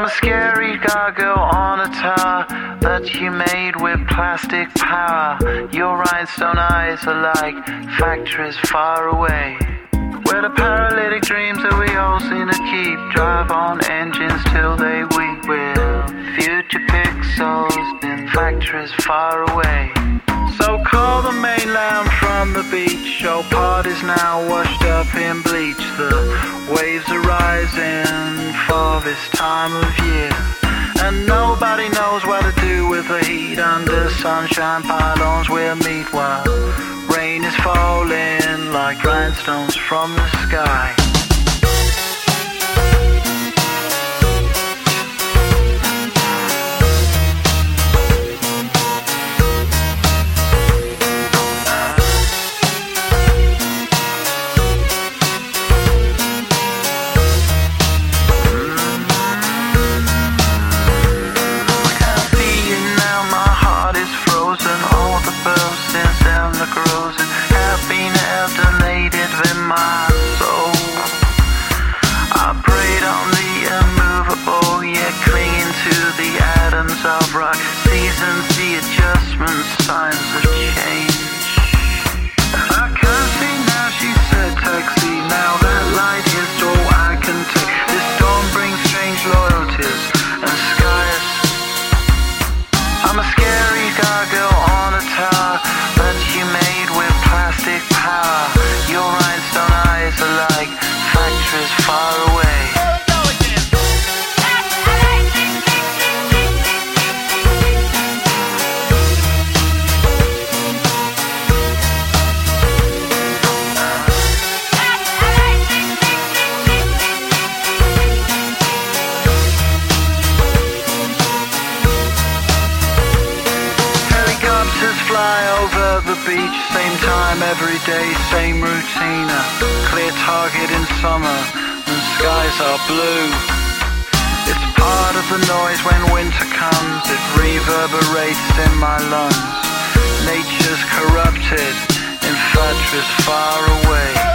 a scary gargoyle on a tower that you made with plastic power. Your rhinestone eyes are like factories far away, where the paralytic dreams that we all seem to keep drive on engines till they weep with future pixels in factories far away. So call the mainland from the beach. Your part is now washed up in bleach. The waves are rising for this time of year, and nobody knows what to do with the heat. Under sunshine pylons we'll meet while rain is falling like rhinestones from the sky. Of rock, seasons, the adjustments, signs of change. I can't see now, she said, taxi. Now that light is all I can take. This storm brings strange loyalties and skies. I'm a scary gargoyle on a tower that you made with plastic power. Your rhinestone eyes are like factories far away. Fly over the beach, same time every day, same routine. A clear target in summer and skies are blue. It's part of the noise when winter comes. It reverberates in my lungs. Nature's corrupted in factories far away.